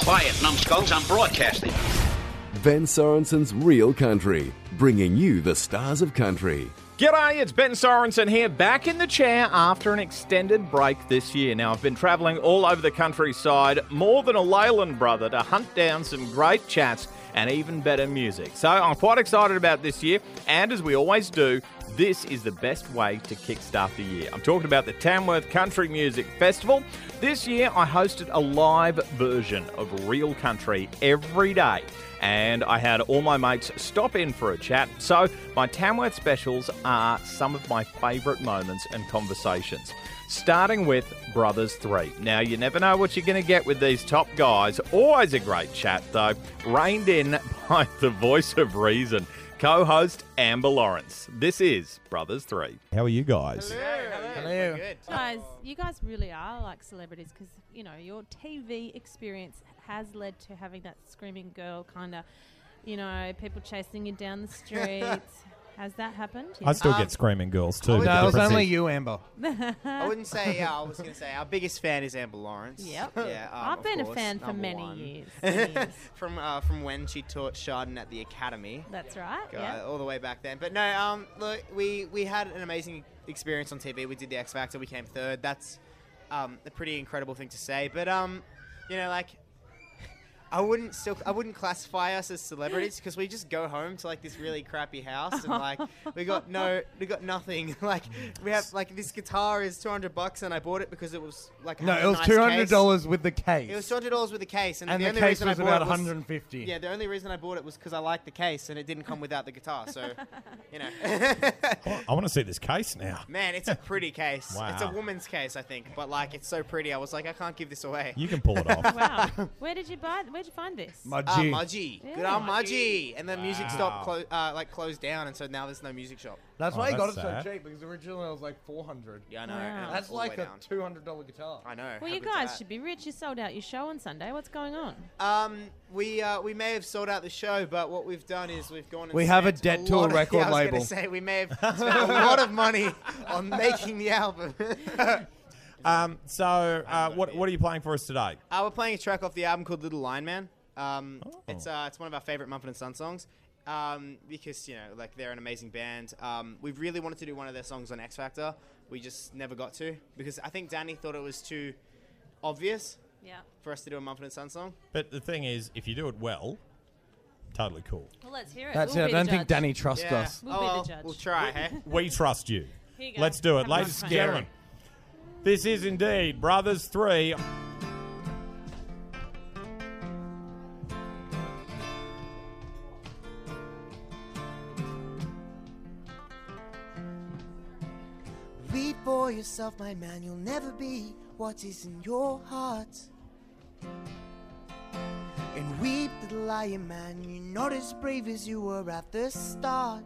Play it, numbskulls. I'm broadcasting. Ben Sorensen's Real Country, bringing you the stars of country. G'day, it's Ben Sorensen here, back in the chair after an extended break this year. Now, I've been travelling all over the countryside, more than a Leyland brother, to hunt down some great chats and even better music. So I'm quite excited about this year, and as we always do, this is the best way to kickstart the year. I'm talking about the Tamworth Country Music Festival. This year, I hosted a live version of Real Country every day, and I had all my mates stop in for a chat. So my Tamworth specials are some of my favourite moments and conversations, starting with Brothers 3. Now, you never know what you're going to get with these top guys. Always a great chat, though, reined in by the voice of reason, co-host Amber Lawrence. This is Brothers 3. How are you guys? Hello. Good. Guys, you guys really are like celebrities because, you know, your TV experience has led to having that screaming girl kind of, you know, people chasing you down the streets. Has that happened? I still get screaming girls too. No, but it was different only thing. you, Amber. I wouldn't say. I was going to say our biggest fan is Amber Lawrence. Yep. Yeah, I've of been a course, fan for number many one. years. From when she taught Chardon at the Academy. That's right. Yeah. All the way back then. But no, look, we had an amazing experience on TV. We did the X Factor. We came third. That's a pretty incredible thing to say. But you know, like, I wouldn't classify us as celebrities because we just go home to like this really crappy house and like we got nothing. Like we have like this guitar is $200 and I bought it because it was like No, had it a was nice $200 case. with the case. It was $200 with the case, and and the the only case reason was I bought about it was $150. yeah. The only reason I bought it was because I liked the case and it didn't come without the guitar. So, you know, I want to see this case now. man, it's a pretty case. Wow. It's a woman's case, I think, but like it's so pretty. I was like, I can't give this away. You can pull it off. Wow. Where'd you find this? Mudgee. Mudgee. Yeah. Good old Mudgee. And the music Wow. stopped, closed down, and so now there's no music shop. That's Oh, why you got it that's sad. so cheap, because originally it was like $400. Yeah, I know. Wow. and it That's went all the like way a down. $200 guitar. I know. Well, How you good's guys that? should be rich. You sold out your show on Sunday. What's going on? We may have sold out the show, but what we've done is we've gone and We have a spent debt to a lot of- record yeah, I was label. gonna say we may have spent a lot of money on making the album. What are you playing for us today? We're playing a track off the album called Little Lion Man. It's one of our favorite Mumford & Sons songs because, you know, like they're an amazing band. We really wanted to do one of their songs on X Factor. We just never got to because I think Danny thought it was too obvious Yeah. for us to do a Mumford & Sons song. But the thing is, if you do it well, totally cool. Well, let's hear it. That's We'll it. I be don't the think judge. Danny trusts Yeah. us. We'll be the judge. We'll try, hey? We trust you. Here you go. Let's do it. Have Ladies fun. and gentlemen, this is indeed Brothers 3. Read for yourself, my man, you'll never be what is in your heart. And weep, little lion man, you're not as brave as you were at the start.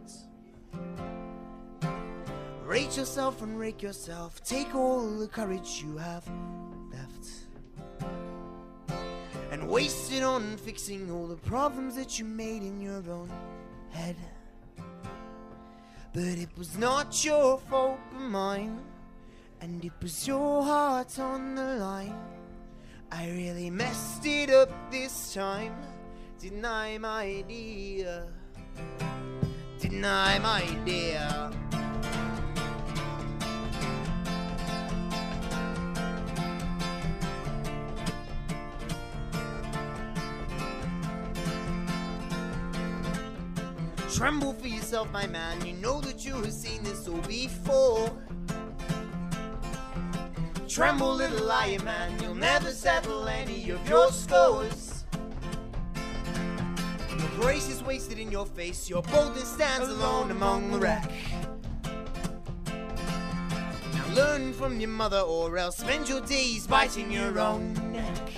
Rate yourself and rake yourself, take all the courage you have left and waste it on fixing all the problems that you made in your own head. But it was not your fault but mine, and it was your heart on the line. I really messed it up this time, didn't I, my dear? Didn't I, my dear? Tremble for yourself, my man, you know that you have seen this all before. Tremble, little lion man, you'll never settle any of your scores. Your grace is wasted in your face, your boldness stands alone among the wreck. Now learn from your mother or else spend your days biting your own neck.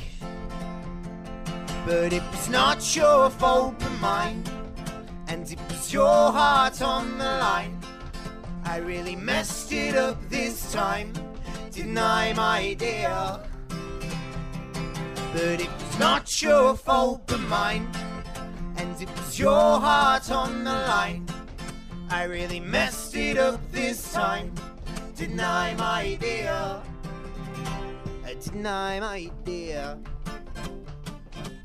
But it was not your fault but mine, and it was your heart on the line. I really messed it up this time, didn't I, my dear? But it was not your fault but mine, and it was your heart on the line. I really messed it up this time, didn't I, my dear? Didn't I, my dear?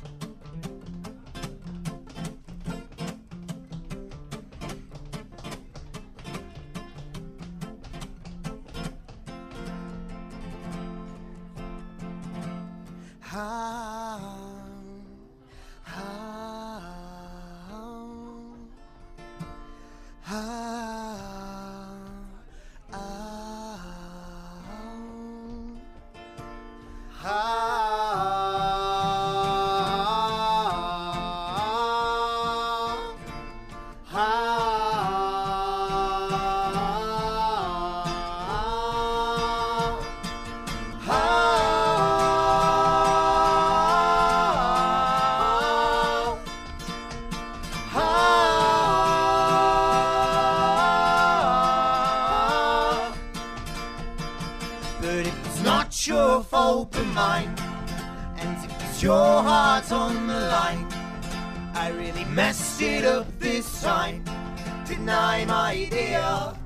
open mind and to put your heart on the line. I really messed it up this time. Deny my dear.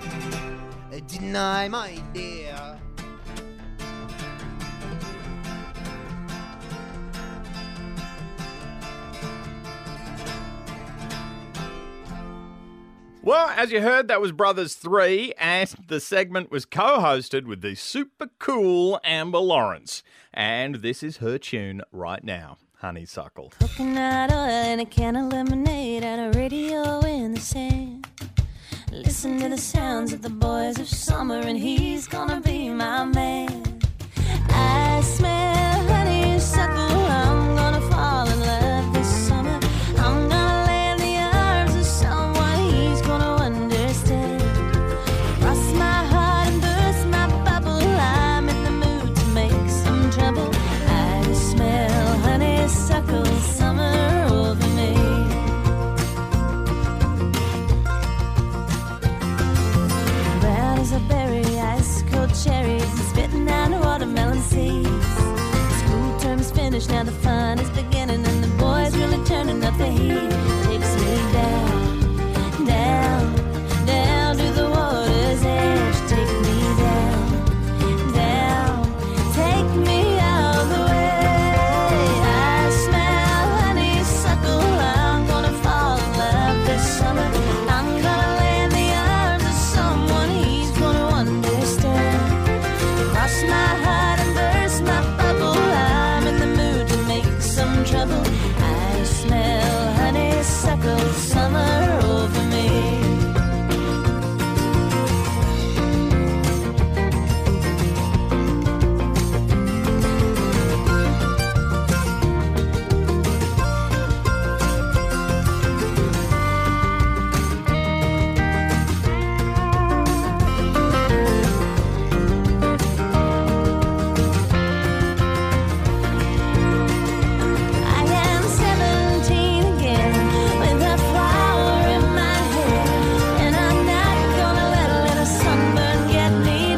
Deny my dear. Well, as you heard, that was Brothers 3, and the segment was co-hosted with the super cool Amber Lawrence. And this is her tune right now, Honeysuckle. Coconut oil and a can of lemonade and a radio in the sand. Listen to the sounds of the boys of summer and he's gonna be my man. I smell honeysuckle, I'm gonna fall in love this summer. I'm gonna lay in the arms of someone he's gonna understand. Cross my heart and burst my bubble, I'm in the mood to make some trouble. I smell honeysuckle summer over me. Brown as a berry, ice cold cherries, and spitting out watermelon seeds. School term's finished, now the fun is beginning, and the boys really turning up the heat. Takes me down, down, down to the water's edge. Take me down, down, take me all the way. I smell honeysuckle, I'm gonna fall in love this summer. I'm gonna lay in the arms of someone he's gonna understand. Cross my heart and burst my bubble, I'm in the mood to make some trouble. I smell honeysuckle summer over me. I am 17 again, with a flower in my hair, and I'm not gonna let a little sunburn get me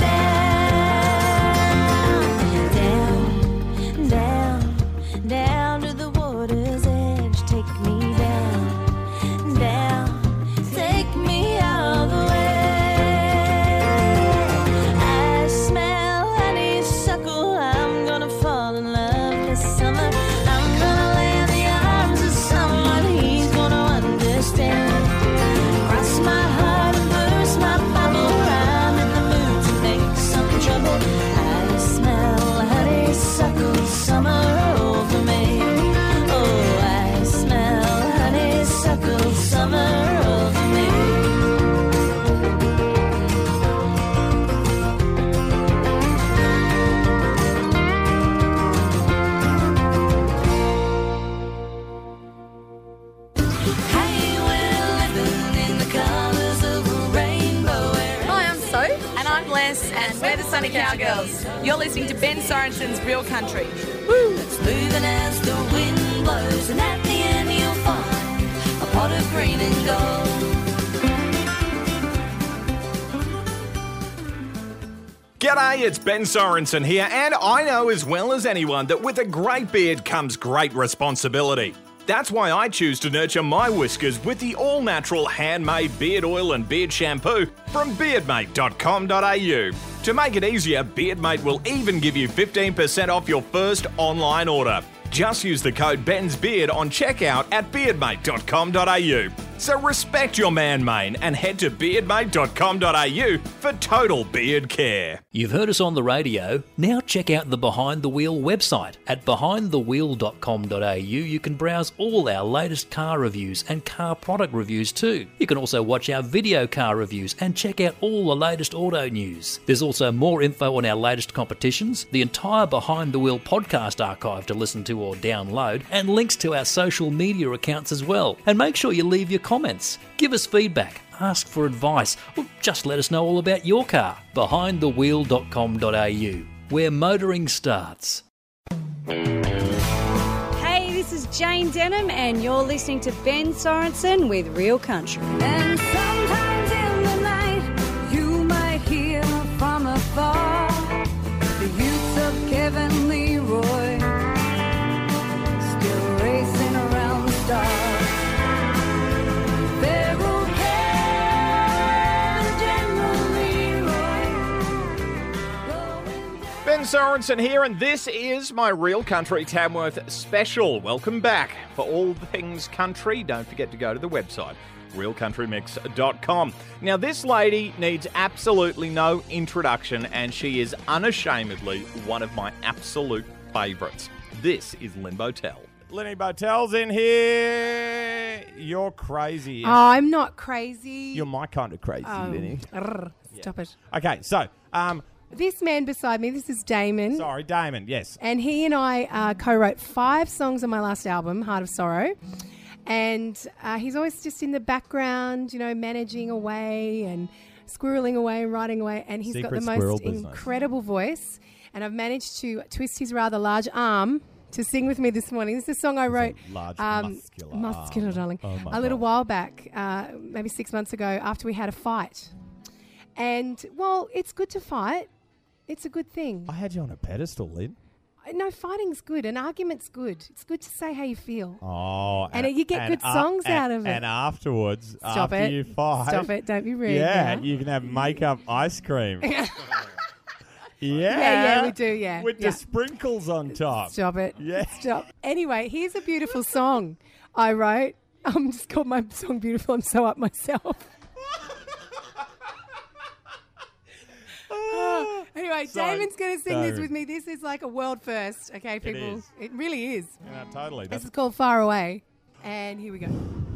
down, down, down, down to the water's edge. Take me down, down, take me all the way. I smell honeysuckle, I'm gonna fall in love this summer. I'm gonna lay in the arms of someone he's gonna understand. Cross my heart and burst my bubble, I'm in the mood to make some trouble. I smell honeysuckle summer over me. Oh, I smell honeysuckle summer over me. Hey, we're living in the colours of a rainbow. Hi, I'm Soph. And I'm Les, and we're the Sunny Cowgirls. You're listening to Ben Sorensen's Real Country. Woo! It's moving as the wind blows, and at the end you'll find a pot of green and gold. G'day, it's Ben Sorensen here, and I know as well as anyone that with a great beard comes great responsibility. That's why I choose to nurture my whiskers with the all-natural handmade beard oil and beard shampoo from beardmate.com.au. To make it easier, Beardmate will even give you 15% off your first online order. Just use the code BENSBEARD on checkout at beardmate.com.au. So respect your man mane and head to beardmate.com.au for total beard care. You've heard us on the radio. Now check out the Behind the Wheel website. At behindthewheel.com.au you can browse all our latest car reviews and car product reviews too. You can also watch our video car reviews and check out all the latest auto news. There's also more info on our latest competitions, the entire Behind the Wheel podcast archive to listen to or download, and links to our social media accounts as well. And make sure you leave your comments. Give us feedback, ask for advice, or just let us know all about your car. Behindthewheel.com.au, where motoring starts. Hey, this is Jane Denham, and you're listening to Ben Sorensen with Real Country. And sometimes in the night, you might hear from afar the youths of Kevin Sorensen here, and this is my Real Country Tamworth special. Welcome back. For all things country, don't forget to go to the website, realcountrymix.com. Now, this lady needs absolutely no introduction, and she is unashamedly one of my absolute favourites. This is Lynn Botel. Lenny Botel's in here. You're crazy. I'm not crazy. You're my kind of crazy, Lenny. Stop it. Okay, so... this man beside me, this is Damon. Sorry, Damon, yes. And he and I co-wrote 5 songs on my last album, Heart of Sorrow. And he's always just in the background, you know, managing away and squirreling away and writing away. And he's got the most incredible voice. And I've managed to twist his rather large arm to sing with me this morning. This is a song I wrote muscular, darling, a little while back, maybe 6 months ago, after we had a fight. And, well, it's good to fight. It's a good thing. I had you on a pedestal, Lynn. No, fighting's good. An argument's good. It's good to say how you feel. Oh. And you get good songs out of it. And afterwards, Stop after it. you fight. Stop it. Don't be rude. Yeah, now. you can have makeup ice cream. Yeah, we do, yeah. With the sprinkles on top. Stop it. Yeah. Stop. Anyway, here's a beautiful song I wrote. I'm just called my song beautiful. I'm so up myself. Anyway, Damon's going to sing this with me. This is like a world first, okay, people? It really is. Yeah, totally. This is called Far Away. And here we go.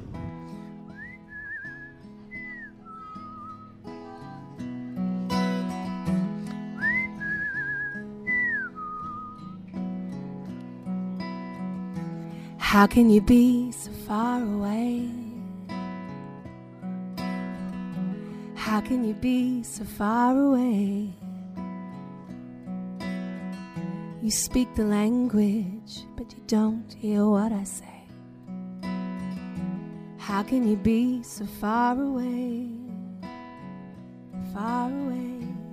How can you be so far away? How can you be so far away? You speak the language, but you don't hear what I say. How can you be so far away? Far away.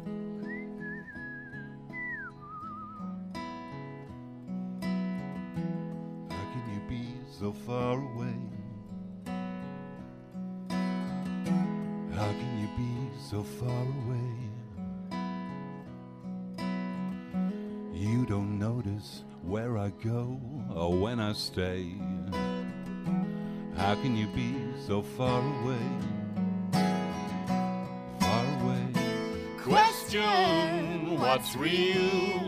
So far away. How can you be so far away? You don't notice where I go or when I stay. How can you be so far away? Far away. Question what's real?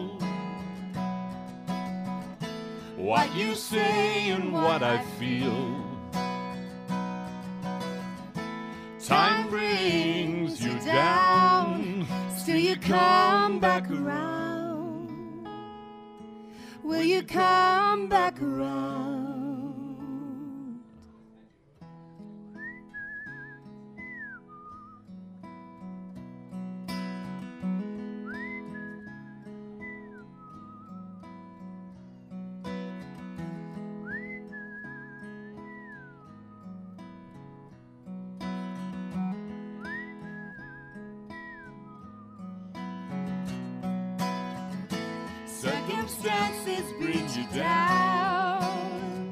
What you say and what I feel. Time brings you down, still you come back around. Will you come back around? Circumstances bring you down.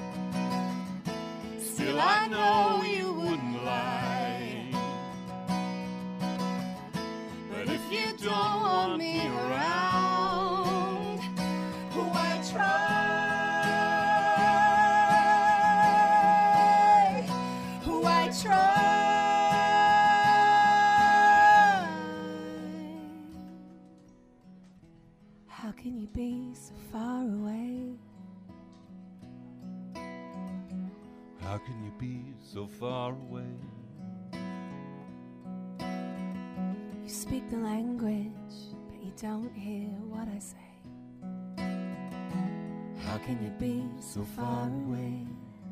Still I know you wouldn't lie. But if you don't want me around, why try? Why try? How can you be so far away? How can you be so far away? You speak the language, but you don't hear what I say. How can you be so far away?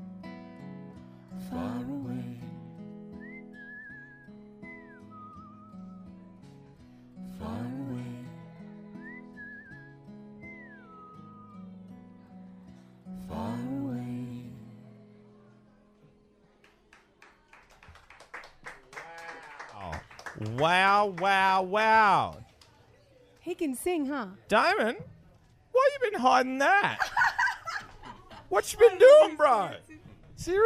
Far away. Far away. Far away. Wow, wow, wow. He can sing, huh? Damon, why you been hiding that? What you been doing, bro?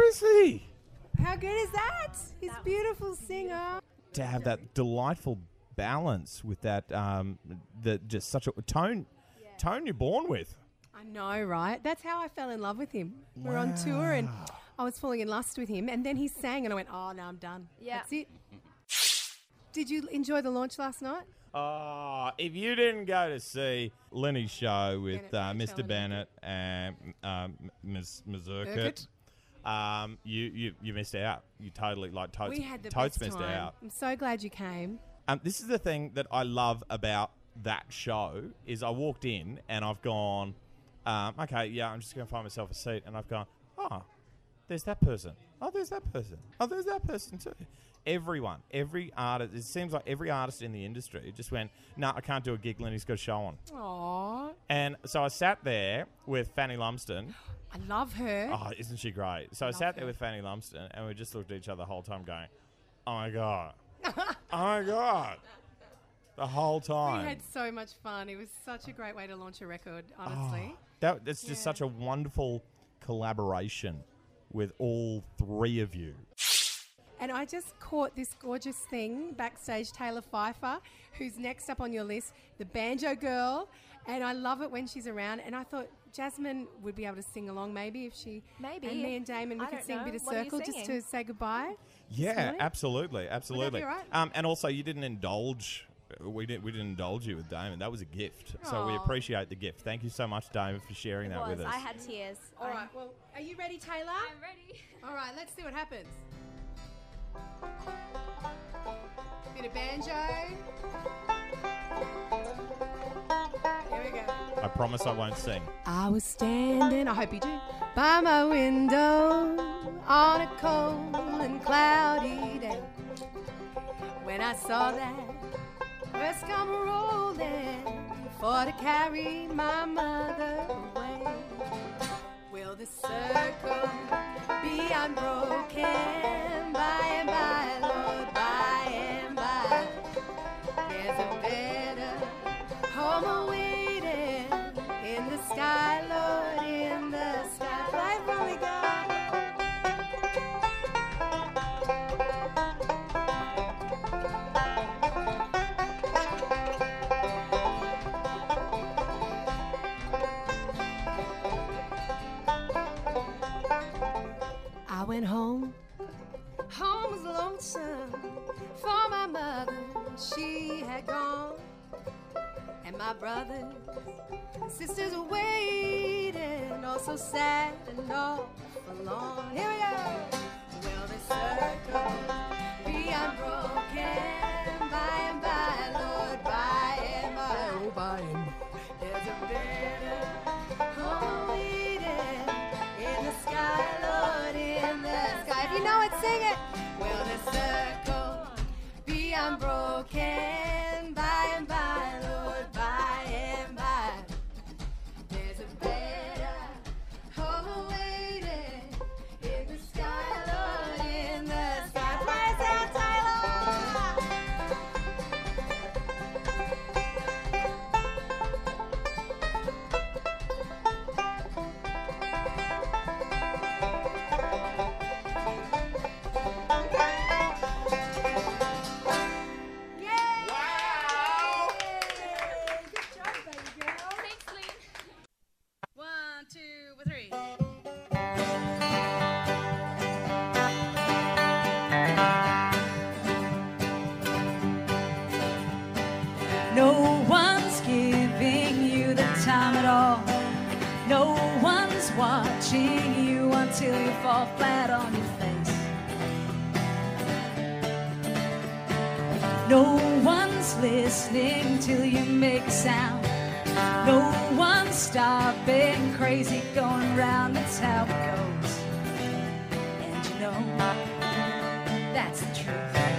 Seriously? How good is that? He's a beautiful singer. To have that delightful balance with that, just such a tone you're born with. I know, right? That's how I fell in love with him. We're on tour and I was falling in lust with him, and then he sang and I went, oh, no, I'm done. Yeah. That's it. Did you enjoy the launch last night? If you didn't go to see Lenny's show with Mr. Bennett and Ms. Urquhart, you missed out. You totally, we had the totes best missed time. out. I'm so glad you came. This is the thing that I love about that show is I walked in and I've gone, okay, yeah, I'm just going to find myself a seat, and I've gone, oh, there's that person. Oh, there's that person. Oh, there's that person too. Everyone, every artist, it seems like every artist in the industry just went, no, I can't do a gig, Lenny's got a show on. Aww. And so I sat there with Fanny Lumsden. I love her. Oh, isn't she great? So I sat there with Fanny Lumsden and we just looked at each other the whole time going, oh my God. Oh my God. The whole time. We had so much fun. It was such a great way to launch a record, honestly. That's just such a wonderful collaboration with all three of you. And I just caught this gorgeous thing backstage, Taylor Pfeiffer, who's next up on your list, the Banjo Girl. And I love it when she's around. And I thought Jasmine would be able to sing along maybe if she... Maybe. And me and Damon, we could sing a bit of What are you Circle just singing? to say goodbye. Yeah, absolutely. Absolutely. Would that be all right? And also, you didn't indulge... We didn't indulge you with Damon. That was a gift. So we Aw. appreciate the gift. Thank you so much, Damon, for sharing that with us. I had tears. All right, well, are you ready, Taylor? I'm ready. All right, let's see what happens. Bit of banjo. Here we go. I promise I won't sing. I was standing, I hope you do, by my window on a cold and cloudy day when I saw that bus come rolling for to carry my mother away. Will the circle be unbroken by and by, Lord, by and by? There's a better home awaiting in the sky, Lord, in the sky. Fly for me, God. I went home. Home was lonesome for my mother. She had gone. And my brothers and sisters were waiting, all so sad and all forlorn. Here we go. Will the circle be unbroken by and by, Lord, by and by, oh, by and by? There's a better home waiting in the sky, Lord, in the sky. If you know it, sing it. Will the circle be unbroken by and by, Lord, by and by? There's a better home waiting in the sky, Lord, in the sky. Play us out, Taylor! No one's giving you the time at all. No one's watching you until you fall flat on your face. No one's listening till you make a sound. No one's stopping crazy going round. That's how it goes. And you know, that's the truth.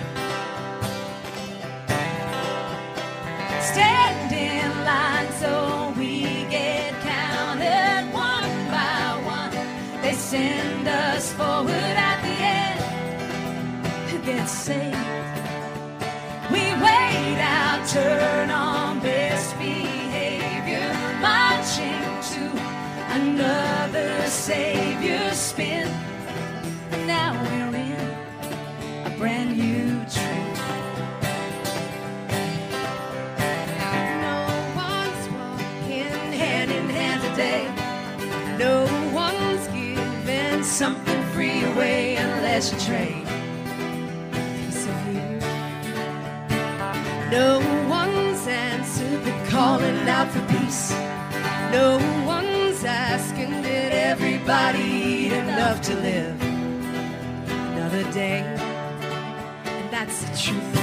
Stand in line so we get counted one by one. They send us forward at the end. Who gets saved? We wait out, turn on best behavior, marching to another savior spin. Now we're in a brand new truth. something free away unless you trade a piece of you. No one's answered the calling out for peace. No one's asking, did everybody eat enough to live another day? And that's the truth.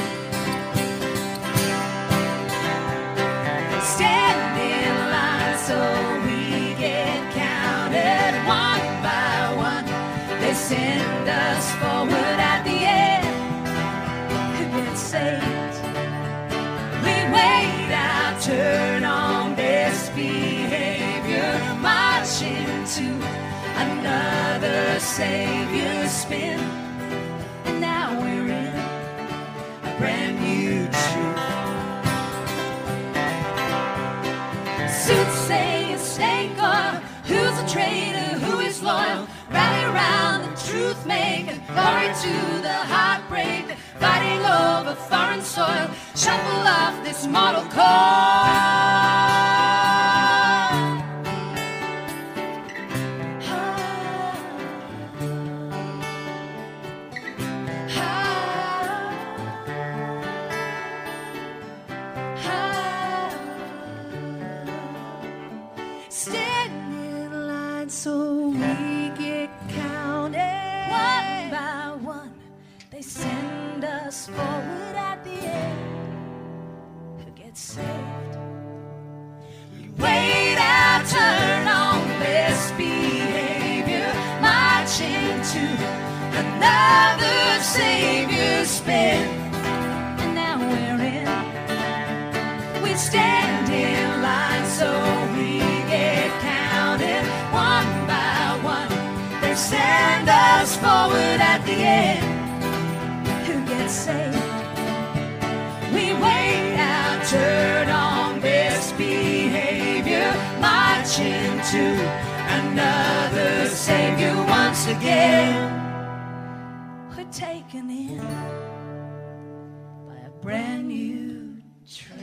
Stand in line so we get counted one by one. They send us forward at the end. Who gets saved? We wait our turn on best behavior, march into another savior spin. And now we're in a brand new truth. Suits say it's snake oil. Who's a traitor? Who is loyal? Rally around the truth maker. Glory to the heartbreaker. Fighting over foreign soil. Shuffle off this mortal coil. Stand in line so we get counted one by one. They send us forward at the end. Who gets saved? We wait our turn on best behavior, march into another savior spin. And now we're in. We stand in line so we get counted one by one. They send us forward at the end. Who gets saved? We wait our turn on best behavior, march into another savior once again. We're taken in by a brand new truth.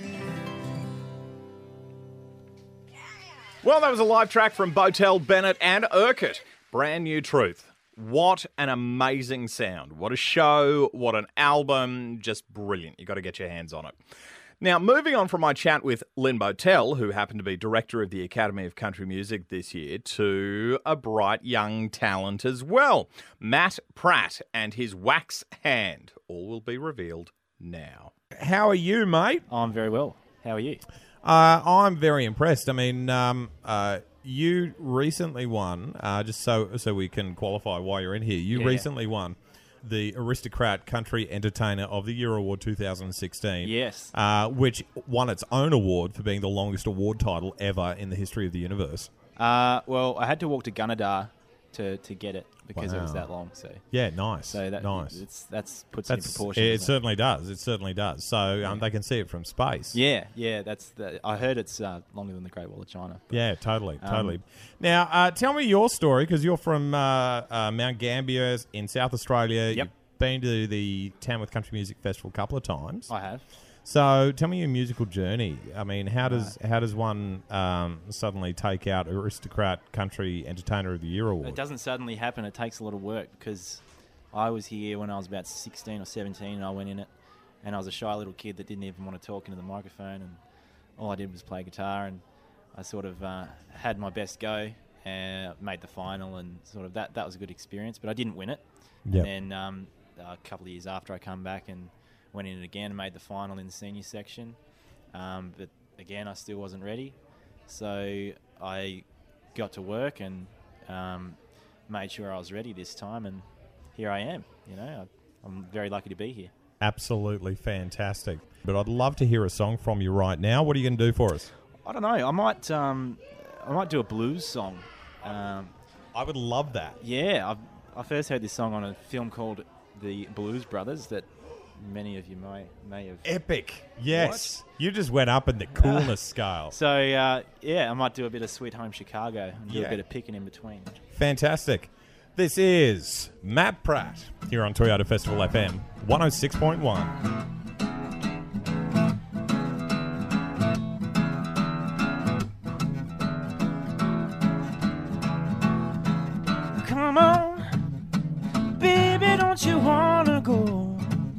Well, that was a live track from Botel, Bennett and Urquhart. Brand New Truth. What an amazing sound. What a show. What an album. Just brilliant. You've got to get your hands on it. Now, moving on from my chat with Lynn Botel, who happened to be director of the Academy of Country Music this year, to a bright young talent as well, Matt Pratt and his wax hand. All will be revealed now. How are you, mate? I'm very well. How are you? I'm very impressed. I mean, you recently won, just so we can qualify why you're in here, you recently won the Aristocrat Country Entertainer of the Year Award 2016. Yes. Which won its own award for being the longest award title ever in the history of the universe. Well, I had to walk to Gunnedah to get it because it was that long. So yeah, nice. So that nice. That's puts it in proportion. It certainly does. It certainly does. So they can see it from space. Yeah. I heard it's longer than the Great Wall of China. Yeah, totally. Now, tell me your story, because you're from Mount Gambier in South Australia. Yep. You've been to the Tamworth Country Music Festival a couple of times. I have. So tell me your musical journey. I mean, how does one suddenly take out Aristocrat Country Entertainer of the Year Award? It doesn't suddenly happen. It takes a lot of work, because I was here when I was about 16 or 17 and I went in it, and I was a shy little kid that didn't even want to talk into the microphone, and all I did was play guitar, and I sort of had my best go and made the final, and sort of that was a good experience, but I didn't win it. Yep. And then a couple of years after, I come back and went in it again and made the final in the senior section. But again, I still wasn't ready. So I got to work and made sure I was ready this time, and here I am. You know, I'm very lucky to be here. Absolutely fantastic. But I'd love to hear a song from you right now. What are you going to do for us? I don't know. I might do a blues song. I would love that. Yeah, I first heard this song on a film called The Blues Brothers that many of you may have. Epic. Yes. watched. You just went up in the coolness scale. So, I might do a bit of Sweet Home Chicago and do a bit of picking in between. Fantastic. This is Matt Pratt here on Toyota Festival FM 106.1. Come on, don't you wanna go?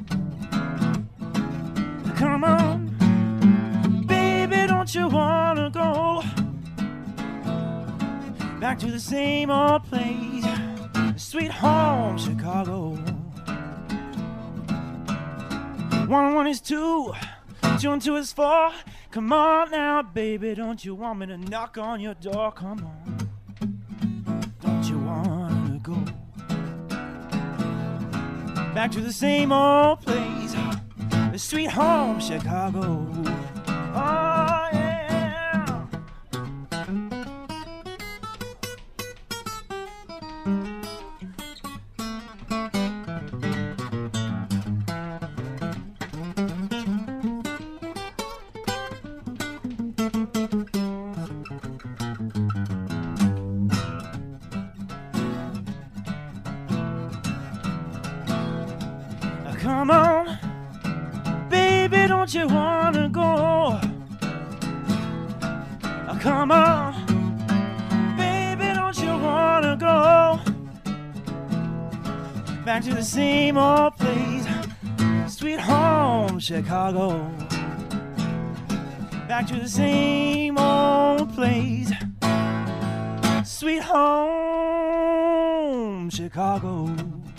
Come on, baby, don't you wanna go back to the same old place, sweet home Chicago? 1 and 1 is 2, 2 and 2 is 4. Come on now, baby, don't you want me to knock on your door? Come on, don't you wanna go back to the same old place, the sweet home Chicago? Oh yeah. Come on, baby, don't you wanna go? Come on, baby, don't you wanna go back to the same old place, sweet home Chicago? Back to the same old place, sweet home Chicago.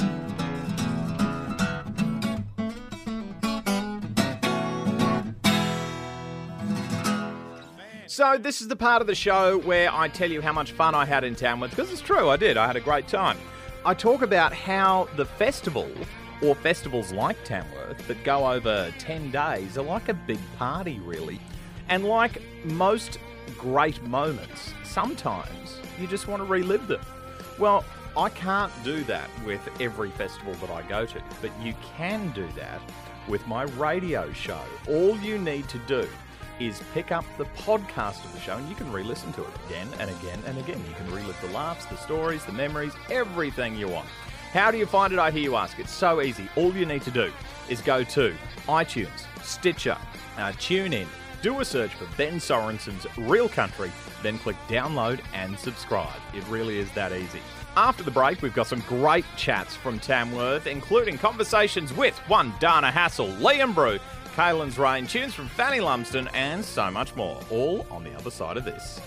So this is the part of the show where I tell you how much fun I had in Tamworth, because it's true, I did. I had a great time. I talk about how the festival, or festivals like Tamworth, that go over 10 days, are like a big party, really. And like most great moments, sometimes you just want to relive them. Well, I can't do that with every festival that I go to, but you can do that with my radio show. All you need to do is pick up the podcast of the show and you can re-listen to it again and again and again. You can relive the laughs, the stories, the memories, everything you want. How do you find it, I hear you ask? It's so easy. All you need to do is go to iTunes, Stitcher, TuneIn, do a search for Ben Sorensen's Real Country, then click download and subscribe. It really is that easy. After the break, we've got some great chats from Tamworth, including conversations with one Dana Hassel, Liam Brew, Kaylin's Rain, tunes from Fanny Lumsden, and so much more, all on the other side of this.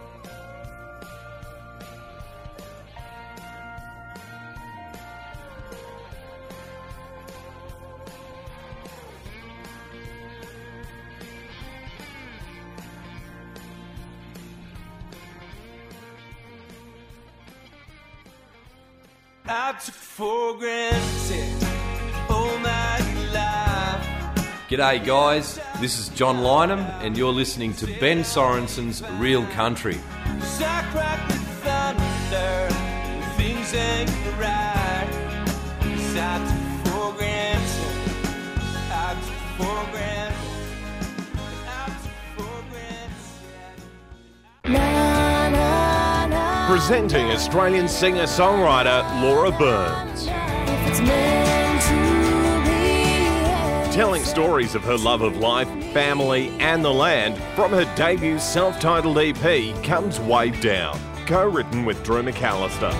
I took for granted all my life. G'day guys, this is John Lynham and you're listening to Ben Sorensen's Real Country. Strike right with thunder, things ain't right. I took for granted, I took for granted, I took for granted. Presenting Australian singer-songwriter Laura Burns. Telling stories of her love of life, family and the land from her debut self-titled EP comes Wave Down, co-written with Drew McAllister.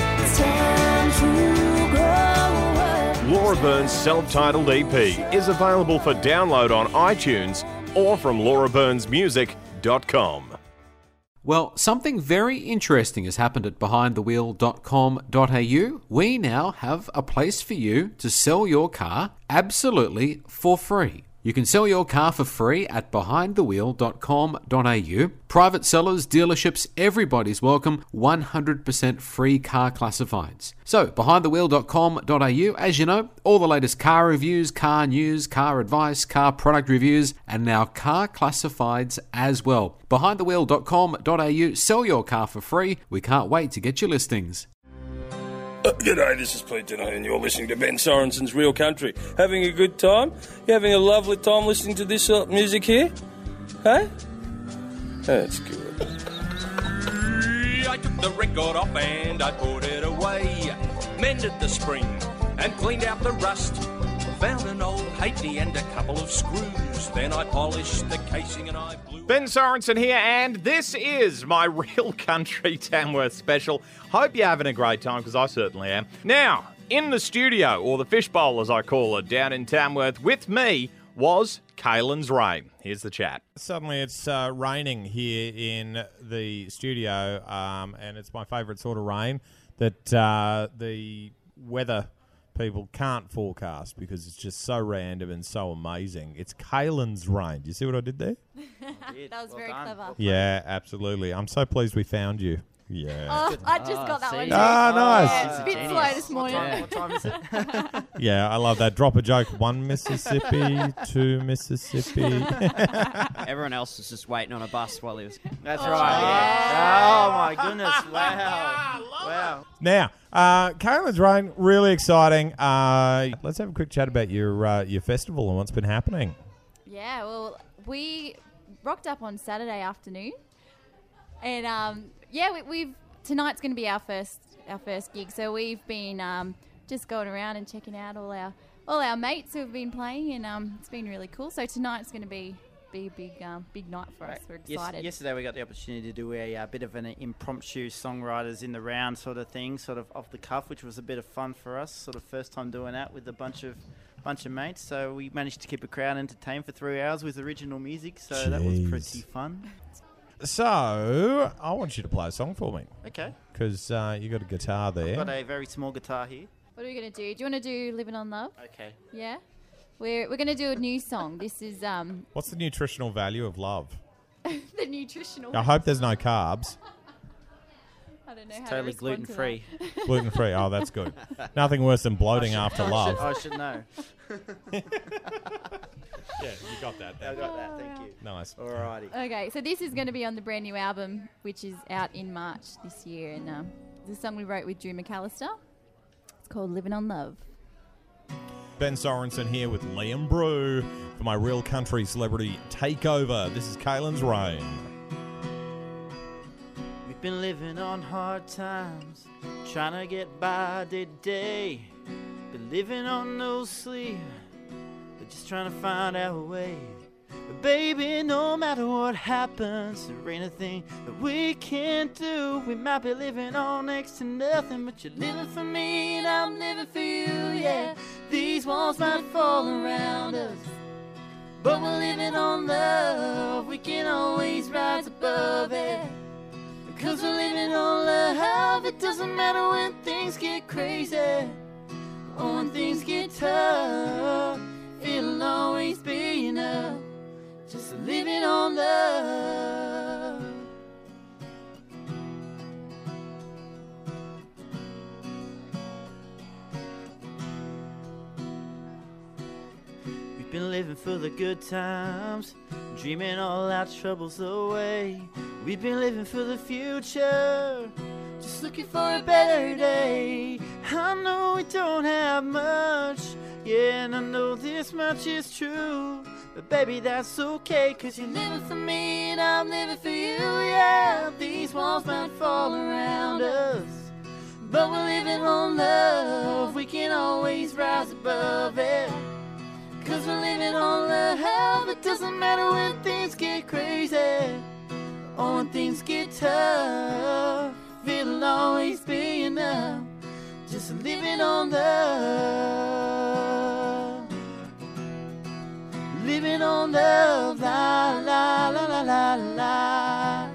Laura Burns' self-titled EP is available for download on iTunes or from lauraburnsmusic.com. Well, something very interesting has happened at behindthewheel.com.au. We now have a place for you to sell your car absolutely for free. You can sell your car for free at behindthewheel.com.au. Private sellers, dealerships, everybody's welcome. 100% free car classifieds. So, behindthewheel.com.au, as you know, all the latest car reviews, car news, car advice, car product reviews, and now car classifieds as well. Behindthewheel.com.au, sell your car for free. We can't wait to get your listings. G'day, this is Pete Denay and you're listening to Ben Sorensen's Real Country. Having a good time? You having a lovely time listening to this music here? Hey? That's good. I took the record off and I put it away. Mended the spring and cleaned out the rust. Found an old halfpenny and a couple of screws. Then I polished the casing and I blew... Ben Sorensen here, and this is my Real Country Tamworth special. Hope you're having a great time, because I certainly am. Now, In the studio, or the fishbowl as I call it, down in Tamworth, with me was Kaylin's Rain. Here's the chat. Suddenly it's raining here in the studio, and it's my favourite sort of rain that the weather people can't forecast because it's just so random and so amazing. It's Kaylin's Rain. Do you see what I did there? That was very clever. Yeah, absolutely. I'm so pleased we found you. Yeah. Oh, I just got that one. Nice. Yeah, a bit slow this morning. What time is it? Yeah, I love that. Drop a joke. 1 Mississippi, 2 Mississippi. Everyone else was just waiting on a bus while he was... That's right. Yeah. Oh, my goodness. Wow. Wow. Now, Kaylin's Rain, really exciting. Let's have a quick chat about your festival and what's been happening. Yeah, well, we rocked up on Saturday afternoon. And, we've tonight's going to be our first gig. So we've been just going around and checking out all our mates who have been playing, and it's been really cool. So tonight's going to be a big night for us. We're excited. Yesterday we got the opportunity to do a bit of an impromptu songwriters in the round sort of thing, sort of off the cuff, which was a bit of fun for us. Sort of first time doing that with a bunch of mates. So we managed to keep a crowd entertained for 3 hours with original music. So that was pretty fun. So, I want you to play a song for me. Okay. Because you got a guitar there. I've got a very small guitar here. What are we going to do? Do you want to do Living on Love? Okay. Yeah? We're going to do a new song. This is... What's the nutritional value of love? the nutritional... I hope there's no carbs. I don't know it's how totally to respond gluten-free. to that. Gluten-free. Oh, that's good. Nothing worse than bloating after love. I should know. Yeah, you got that. I got that. Thank you. Nice. Alrighty. Okay, so this is going to be on the brand new album, which is out in March this year. And it's a song we wrote with Drew McAllister. It's called Living on Love. Ben Sorensen here with Liam Brew for my Real Country Celebrity Takeover. This is Kaylin's Rain. We've been living on hard times, trying to get by day to day. Been living on no sleep, but just trying to find our way. But baby, no matter what happens, there ain't a thing that we can't do. We might be living on next to nothing, but you're living for me and I'm living for you, yeah. These walls might fall around us, but we're living on love. We can always rise above it, because we're living on love. It doesn't matter when things get crazy, or when things get tough. It'll always be enough, just living on love. We've been living for the good times, dreaming all our troubles away. We've been living for the future, just looking for a better day. I know we don't have much, yeah, and I know this much is true, but baby, that's okay, 'cause you're living for me and I'm living for you, yeah. These walls might fall around us, but we're living on love. We can always rise above it, 'cause we're living on love. It doesn't matter when things get crazy, or when things get tough. It'll always be enough, just living on love. Living on love, la la la la la la.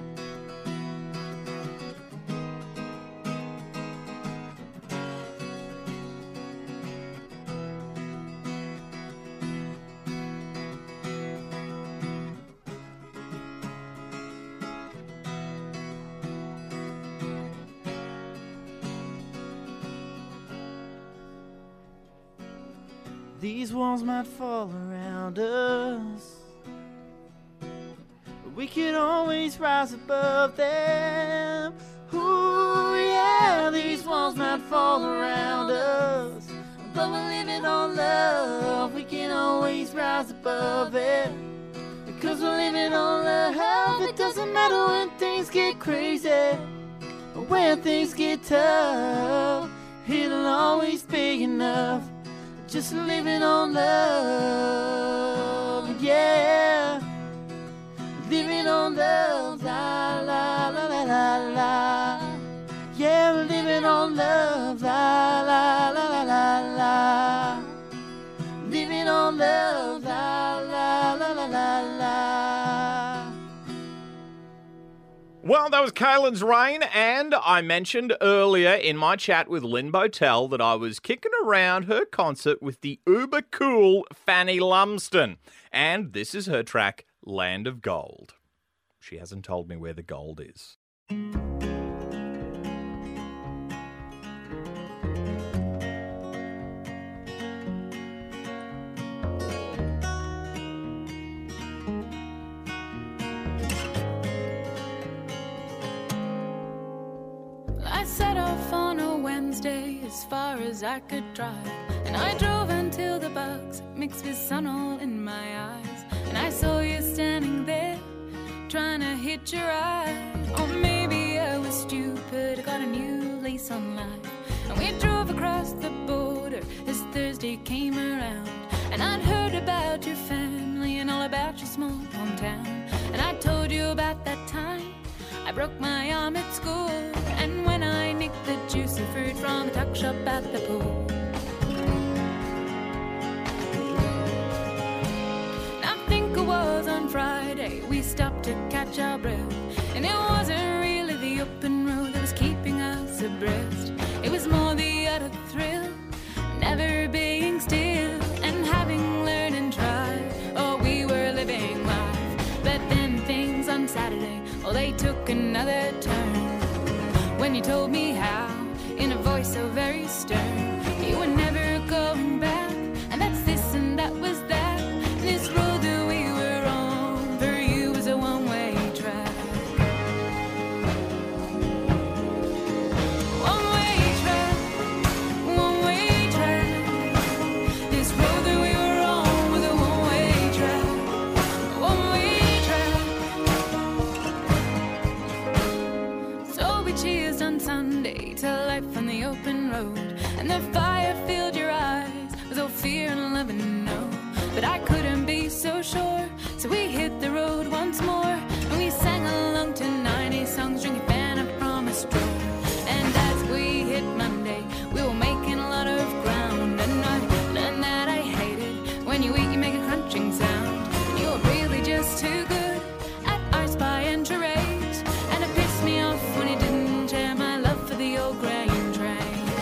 These walls might fall around us, but we can always rise above them. Ooh, yeah, these walls might fall around us, but we're living on love. We can always rise above it, because we're living on love. It doesn't matter when things get crazy, or when things get tough. It'll always be enough, just living on love, yeah. Living on love, la la la la la la. Yeah, living on love, la la la la la Well, that was Kaylin's Rain, and I mentioned earlier in my chat with Lynn Botel that I was kicking around her concert with the uber cool Fanny Lumsden, and this is her track, Land of Gold. She hasn't told me where the gold is. I set off on a Wednesday as far as I could drive, and I drove until the bugs mixed with sun all in my eyes, and I saw you standing there trying to hitch a ride. Or maybe I was stupid, I got a new lease on life, and we drove across the border as Thursday came around, and I'd heard about your family and all about your small hometown, and I told you about that time I broke my arm at school, and when I nicked the juicy fruit from the tuck shop at the pool. I think it was on Friday we stopped to catch our breath, and it wasn't really the open road that was keeping us abreast. It was more the utter thrill, never being still, and having learned and tried. Oh, we were living life, but then things on Saturday, oh, they took another turn. When you told me how, in a voice so very stern, you were never going back, and that's this and that was that. This road that we were on, for you was a one-way track. One-way track, one-way track. This road that we were on was a one-way track, one-way track. So we cheersed on Sunday to life on the open road, and the fire filled your eyes with all fear and love and no. But I couldn't be so sure, so we hit the road once more, and we sang along to 90 songs, drinking Fanta from a straw. And as we hit Monday, we were making a lot of ground, and I learned that I hated when you eat, you make a crunching sound. And you were really just too good at I Spy and charades, and it pissed me off when you didn't share my love for the old grain train.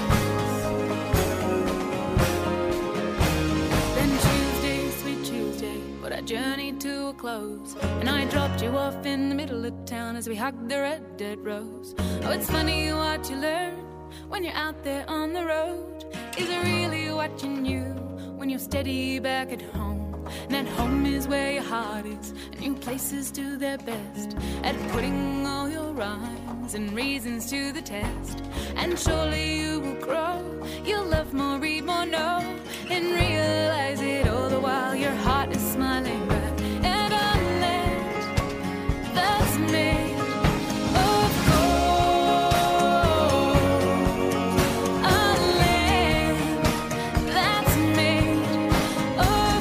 Then Tuesday, sweet Tuesday, put our journey to a close, and I dropped you off in the middle of town as we hugged the red dead rose. Oh, it's funny what you learn when you're out there on the road. Is it really watching you when you're steady back at home? And at home is where your heart is, and new places do their best at putting all your rhymes and reasons to the test. And surely you will grow, you'll love more, read more, know, and realize it all the while your heart is smiling back. And on land that's made of gold, on land that's made of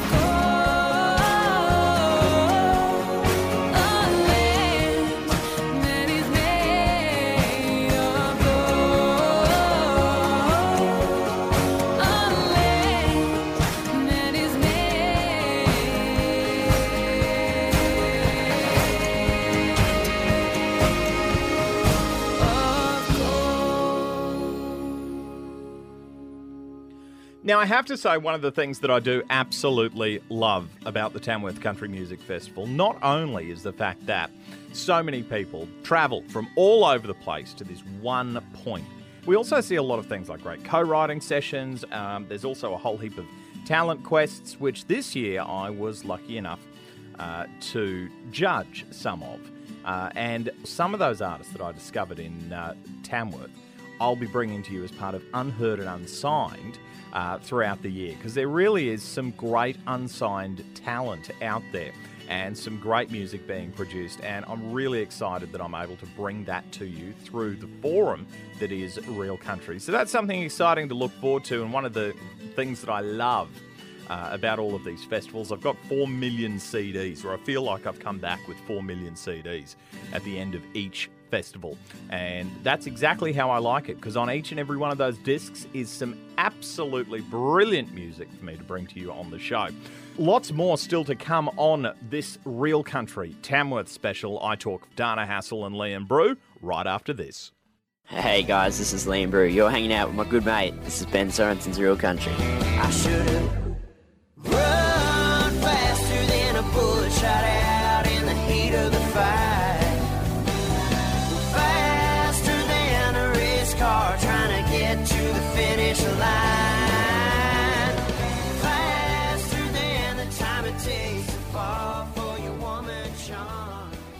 gold, on land that is made of gold, on land that is Now, I have to say, one of the things that I do absolutely love about the Tamworth Country Music Festival not only is the fact that so many people travel from all over the place to this one point. We also see a lot of things like great co-writing sessions. There's also a whole heap of talent quests, which this year I was lucky enough to judge some of. And some of those artists that I discovered in Tamworth, I'll be bringing to you as part of Unheard and Unsigned throughout the year, because there really is some great unsigned talent out there and some great music being produced, and I'm really excited that I'm able to bring that to you through the forum that is Real Country. So that's something exciting to look forward to, and one of the things that I love about all of these festivals, I've got 4 million CDs, or I feel like I've come back with 4 million CDs at the end of each Festival. And that's exactly how I like it, because on each and every one of those discs is some absolutely brilliant music for me to bring to you on the show. Lots more still to come on this Real Country Tamworth special. I talk Dana Hassel and Liam Brew right after this. Hey guys, this is Liam Brew. You're hanging out with my good mate. This is Ben Sorensen's Real Country. I should've run faster than a bullet shot out in the heat of the fight. Faster than a race car trying to get to the finish line. Faster than the time it takes to fall for your woman charm.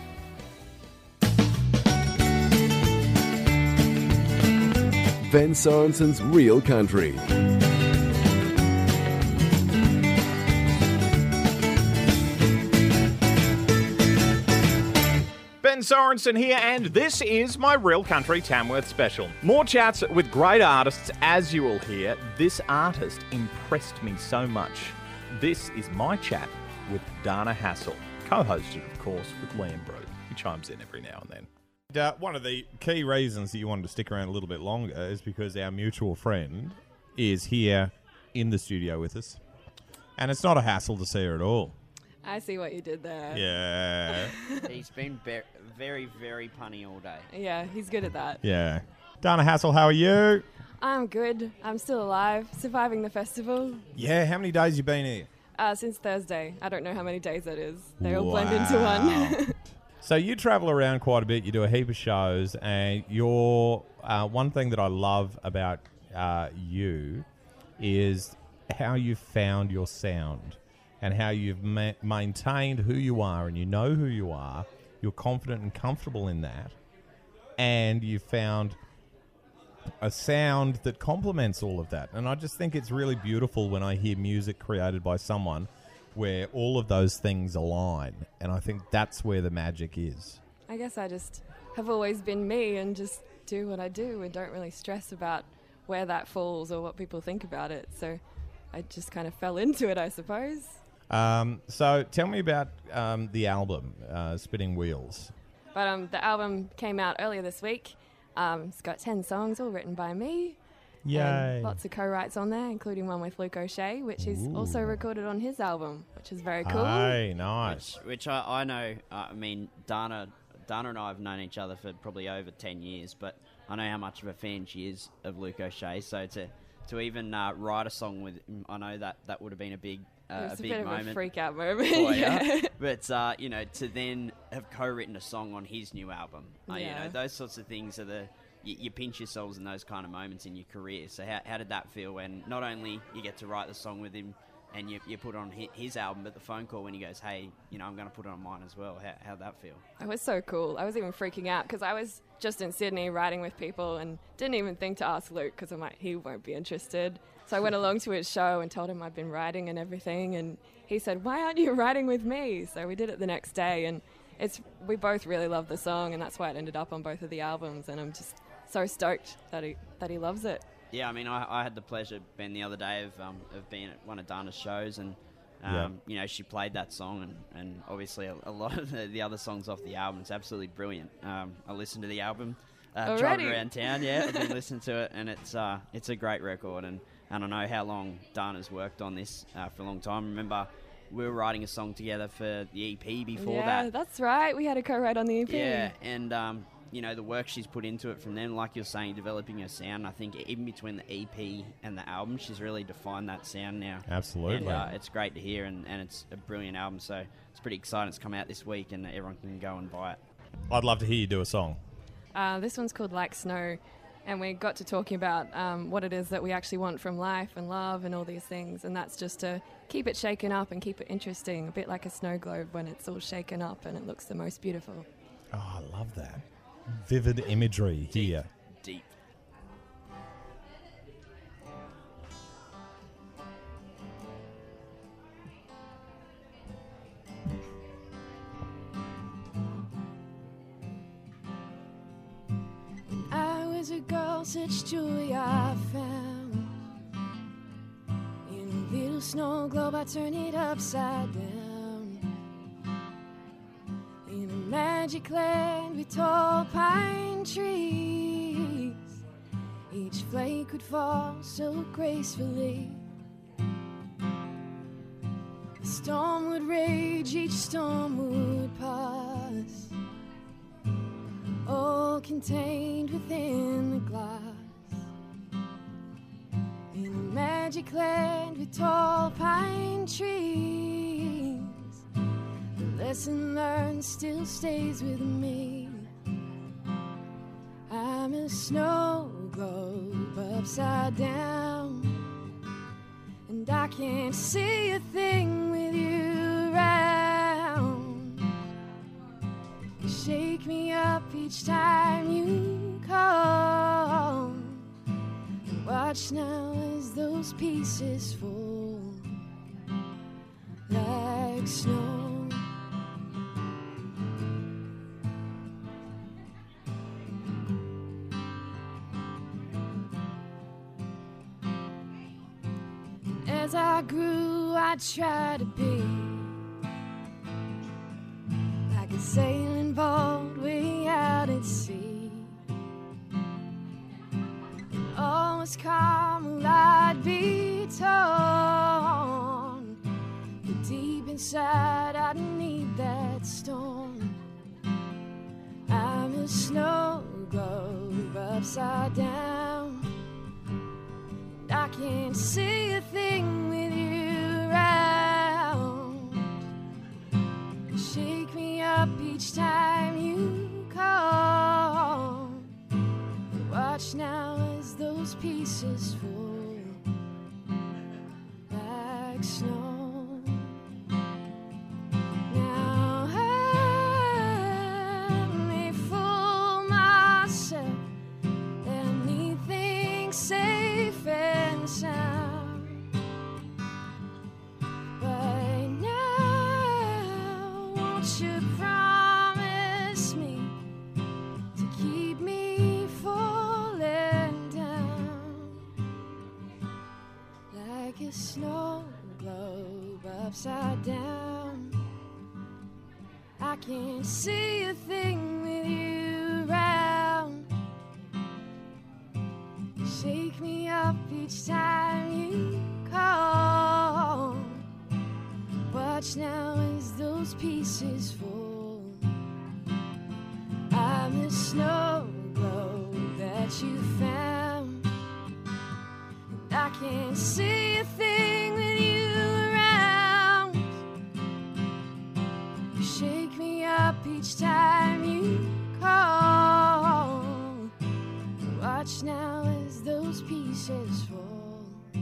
Ben Sorensen's Real Country. Ben Sorensen here, and this is my Real Country Tamworth special. More chats with great artists, as you will hear. This artist impressed me so much. This is my chat with Dana Hassel, co-hosted, of course, with Liam Brew, who chimes in every now and then. One of the key reasons that you wanted to stick around a little bit longer is because our mutual friend is here in the studio with us. And it's not a hassle to see her at all. I see what you did there. Yeah. He's been very, very punny all day. Yeah, he's good at that. Yeah. Dana Hassel, how are you? I'm good. I'm still alive, surviving the festival. Yeah, how many days you been here? Since Thursday. I don't know how many days that is. They all blend into one. So you travel around quite a bit. You do a heap of shows, and your one thing that I love about you is how you've found your sound and how you've maintained who you are, and you know who you are. You're confident and comfortable in that, and you've found a sound that complements all of that. And I just think it's really beautiful when I hear music created by someone where all of those things align, and I think that's where the magic is. I guess I just have always been me and just do what I do and don't really stress about where that falls or what people think about it. So I just kind of fell into it, I suppose. So tell me about the album, Spinning Wheels. But the album came out earlier this week. It's got 10 songs, all written by me. Yay. And lots of co-writes on there, including one with Luke O'Shea, which is also recorded on his album, which is very cool. Hey, nice. Which I know, I mean, Dana and I have known each other for probably over 10 years, but I know how much of a fan she is of Luke O'Shea, so to even write a song with him, I know that would have been a big it was a big bit moment. of a freak out moment. For Yeah. you. But, you know, to then have co-written a song on his new album, you know, those sorts of things are you pinch yourselves in those kind of moments in your career. So how did that feel when not only you get to write the song with him and you put it on his album, but the phone call when he goes, hey, you know, I'm going to put it on mine as well. How'd that feel? It was so cool. I was even freaking out because I was just in Sydney writing with people and didn't even think to ask Luke because I'm like, he won't be interested. So I went along to his show and told him I'd been writing and everything, and he said, why aren't you writing with me? So we did it the next day, and we both really love the song, and that's why it ended up on both of the albums, and I'm just so stoked that he loves it. Yeah, I mean, I had the pleasure, Ben, the other day of being at one of Dana's shows, and you know, she played that song, and obviously a lot of the other songs off the album. It's absolutely brilliant. I listened to the album, driving around town. Yeah, I've been listening to it, and it's a great record, and I know how long Dana's worked on this for a long time. Remember, we were writing a song together for the EP before that. Yeah, that's right. We had a co-write on the EP. Yeah, and you know, the work she's put into it from then, like you're saying, developing her sound. I think even between the EP and the album, she's really defined that sound now. Absolutely. And it's great to hear, and it's a brilliant album. So it's pretty exciting. It's come out this week, and everyone can go and buy it. I'd love to hear you do a song. This one's called Like Snow, and we got to talking about what it is that we actually want from life and love and all these things, and that's just to keep it shaken up and keep it interesting, a bit like a snow globe when it's all shaken up and it looks the most beautiful. Oh, I love that. Vivid imagery here. Deep. I was a girl, such joy I found. In a little snow globe, I turn it upside down. In a Magic land with tall pine trees. Each flake would fall so gracefully. The storm would rage, each storm would pass, all contained within the glass. In a magic land with tall pine trees, the lesson learned still stays with me. I'm a snow globe upside down, and I can't see a thing with you around. You shake me up each time you call, and watch now as those pieces fall like snow. As I grew, I tried to be like a sailing boat way out at sea. When all was calm, well, I'd be torn, but deep inside, I need that storm. I'm a snow globe upside down, I can't see a thing with you around. You shake me up each time you call, and watch now as those pieces fall like snow. Now I may fool myself and need things safe and sound, but now won't you promise me to keep me falling down like a snow globe upside down? I can't see a thing with you around. Shake me up each time you call. Watch now as those pieces fall. I'm the snow globe that you found, and I can't see a thing with you around. You shake me up each time you call. Watch now as those pieces fall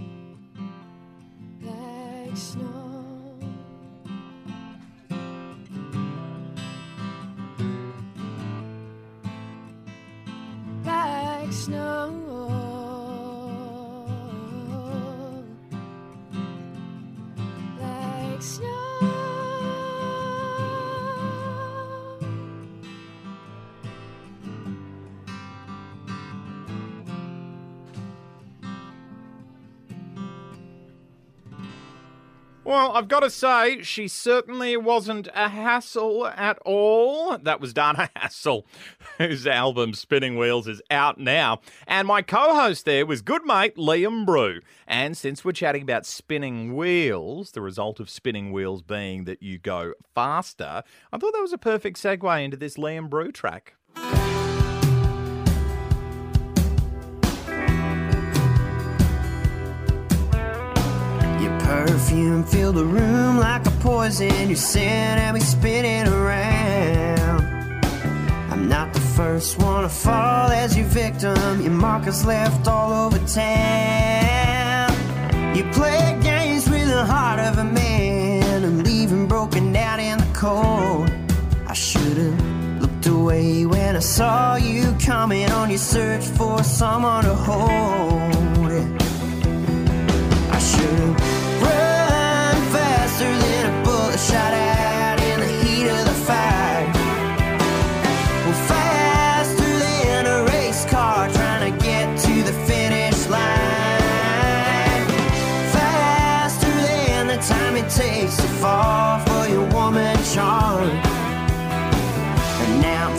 like snow. Like snow. Like snow. Well, I've got to say, she certainly wasn't a hassle at all. That was Dana Hassel, whose album Spinning Wheels is out now. And my co-host there was good mate Liam Brew. And since we're chatting about spinning wheels, the result of spinning wheels being that you go faster, I thought that was a perfect segue into this Liam Brew track. Perfume filled the room like a poison. Your scent had me spinning around. I'm not the first one to fall as your victim. Your markers left all over town. You play games with the heart of a man and leave him broken down in the cold. I should've looked away when I saw you coming on your search for someone to hold. I should've run faster than a bullet shot out in the heat of the fire. Well, faster than a race car trying to get to the finish line. Faster than the time it takes to fall for your woman charm.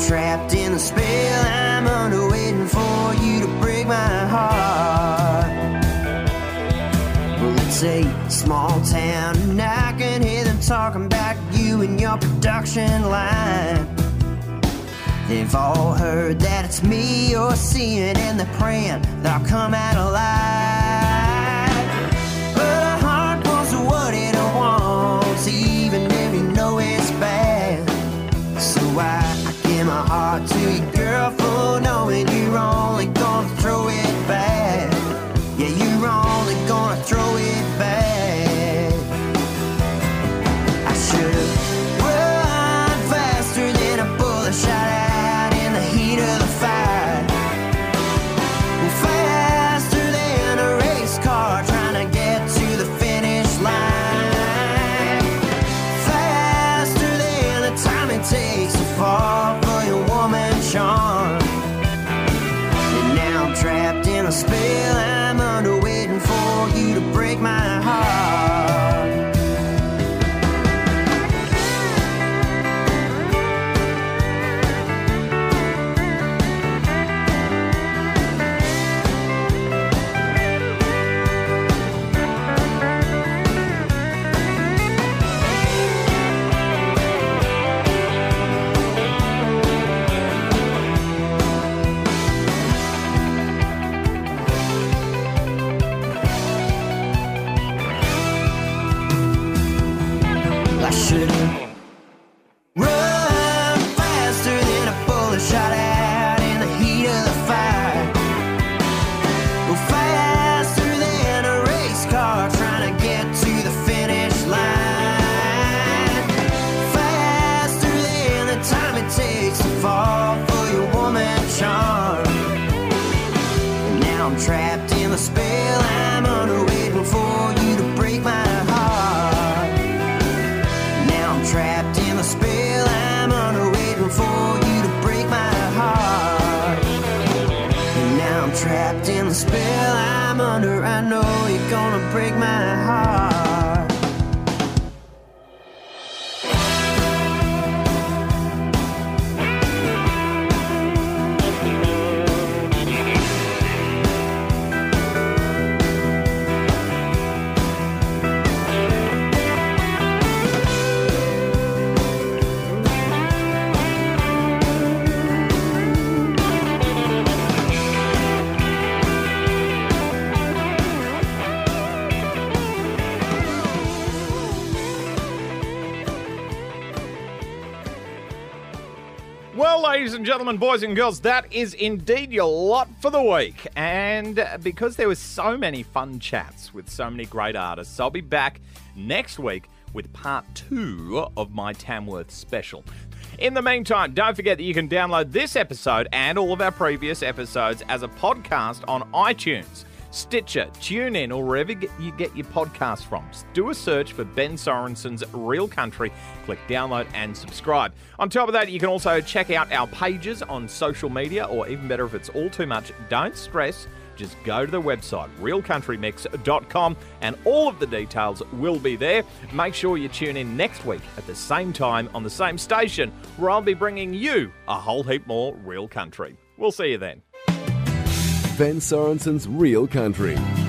trapped in the spell I'm under, waiting for you to break my heart. Well, it's a small town and I can hear them talking about you and your production line. They've all heard that it's me you're seeing, and they're praying that I'll come out alive. But a heart wants what it wants, even if you know it's bad. So I give my heart to you, girl, for knowing you're only gonna throw it back. Yeah, you're only gonna throw it back. I should've run faster than a bullet shot out in the heat of the fight. Faster than a race car trying to get to the finish line. Faster than the time it takes to fall for your woman charm. And now I'm trapped in a spell I'm under, waiting for you to break my heart. I should've run faster than a bullet shot out in the heat of the fight. Well, faster than a race car trying to get to the finish line. Faster than the time it takes to fall for your woman charm. And now I'm trapped in the spell I'm under, waiting for you to break my heart. Trapped in the spell I'm under, waiting for you to break my heart. And now I'm trapped in the spell I'm under, I know you're gonna break my heart. Well, ladies and gentlemen, boys and girls, that is indeed your lot for the week. And because there was so many fun chats with so many great artists, I'll be back next week with part 2 of my Tamworth special. In the meantime, don't forget that you can download this episode and all of our previous episodes as a podcast on iTunes, Stitcher, TuneIn, or wherever you get your podcasts from. Do a search for Ben Sorensen's Real Country, click download and subscribe. On top of that, you can also check out our pages on social media, or even better, if it's all too much, don't stress. Just go to the website, realcountrymix.com, and all of the details will be there. Make sure you tune in next week at the same time on the same station, where I'll be bringing you a whole heap more real country. We'll see you then. Ben Sorensen's Real Country.